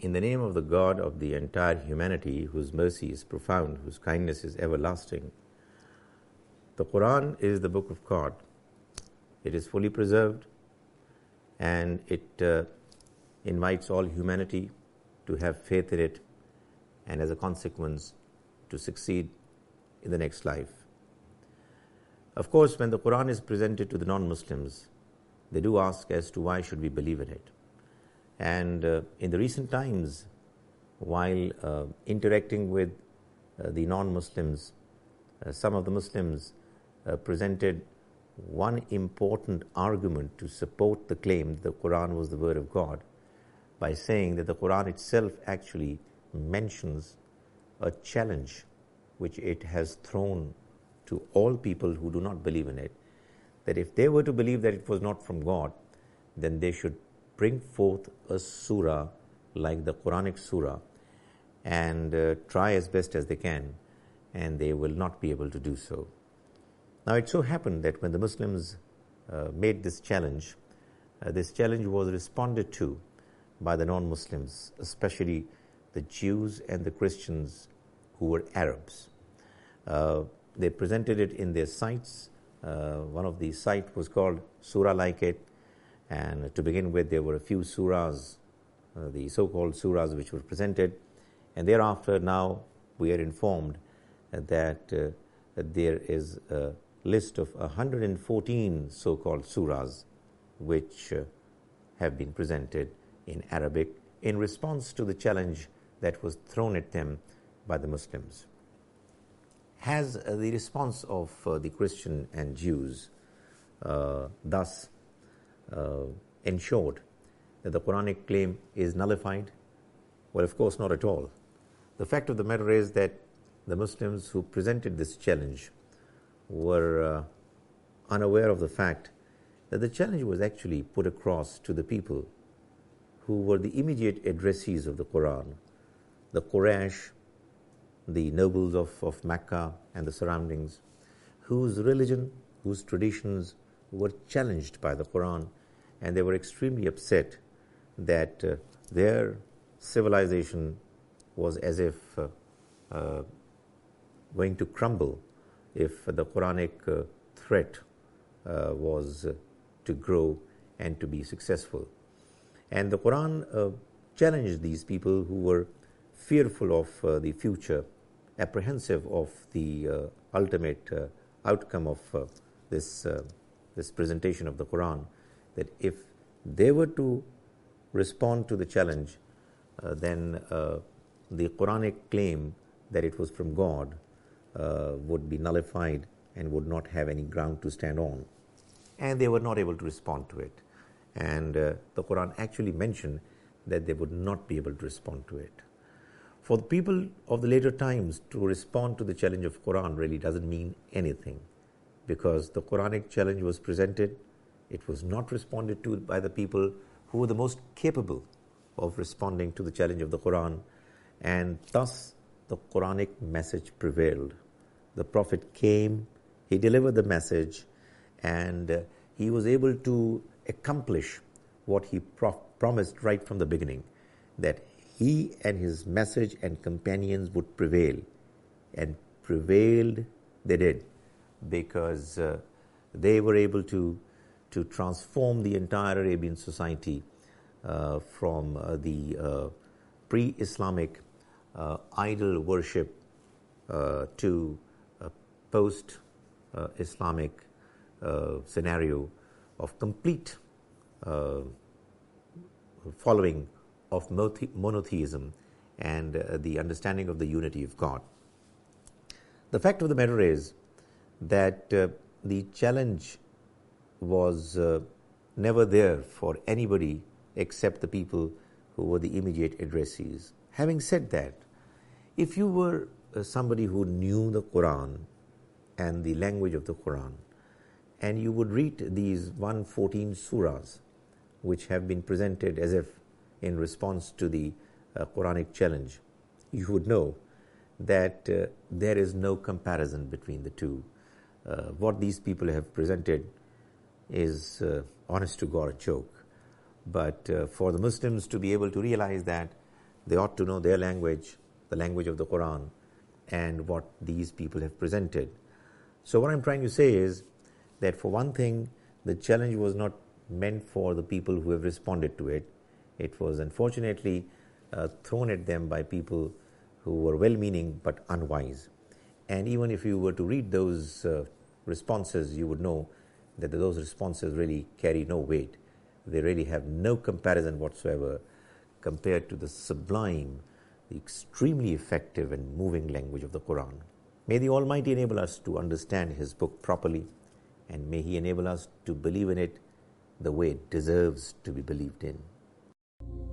In the name of the God of the entire humanity, whose mercy is profound, whose kindness is everlasting. The Quran is the book of God. It is fully preserved, and it invites all humanity to have faith in it, and as a consequence to succeed in the next life. Of course, when the Quran is presented to the non-Muslims, they do ask as to why should we believe in it. And in the recent times, while interacting with the non-Muslims, some of the Muslims presented one important argument to support the claim that the Quran was the word of God by saying that the Quran itself actually mentions a challenge which it has thrown to all people who do not believe in it, that if they were to believe that it was not from God, then they should bring forth a surah like the Quranic surah and try as best as they can, and they will not be able to do so. Now, it so happened that when the Muslims made this challenge was responded to by the non-Muslims, especially the Jews and the Christians who were Arabs. They presented it in their sites. One of the sites was called Surah Like It, and to begin with there were a few surahs, the so-called surahs which were presented, and thereafter now we are informed that there is a list of 114 so-called surahs which have been presented in Arabic in response to the challenge that was thrown at them by the Muslims. Has the response of the Christian and Jews thus ensured that the Quranic claim is nullified? Well, of course not at all. The fact of the matter is that the Muslims who presented this challenge were unaware of the fact that the challenge was actually put across to the people who were the immediate addressees of the Quran, the Quraysh, the nobles of Mecca and the surroundings, whose religion, whose traditions were challenged by the Quran, and they were extremely upset that their civilization was as if going to crumble if the Quranic threat was to grow and to be successful. And the Quran challenged these people who were fearful of the future, apprehensive of the ultimate outcome of this presentation of the Quran, that if they were to respond to the challenge, then the Quranic claim that it was from God would be nullified and would not have any ground to stand on. And they were not able to respond to it. And the Quran actually mentioned that they would not be able to respond to it. For the people of the later times to respond to the challenge of Quran really doesn't mean anything, because the Quranic challenge was presented, it was not responded to by the people who were the most capable of responding to the challenge of the Quran, and thus the Quranic message prevailed. The Prophet came, he delivered the message, and he was able to accomplish what he promised right from the beginning, that he and his message and companions would prevail. And prevailed they did, because they were able to transform the entire Arabian society from the pre-Islamic idol worship to a post-Islamic scenario of complete following of monotheism and the understanding of the unity of God. The fact of the matter is that the challenge was never there for anybody except the people who were the immediate addressees. Having said that, if you were somebody who knew the Quran and the language of the Quran, and you would read these 114 surahs which have been presented as if in response to the Quranic challenge, you would know that there is no comparison between the two. What these people have presented is, honest to God, a joke. But for the Muslims to be able to realize that They ought to know their language, the language of the Quran, and what these people have presented. So what I'm trying to say is that, for one thing, the challenge was not meant for the people who have responded to it. It was unfortunately thrown at them by people who were well-meaning but unwise. And even if you were to read those responses, you would know that those responses really carry no weight. They really have no comparison whatsoever compared to the sublime, the extremely effective and moving language of the Quran. May the Almighty enable us to understand His book properly, and may He enable us to believe in it the way it deserves to be believed in.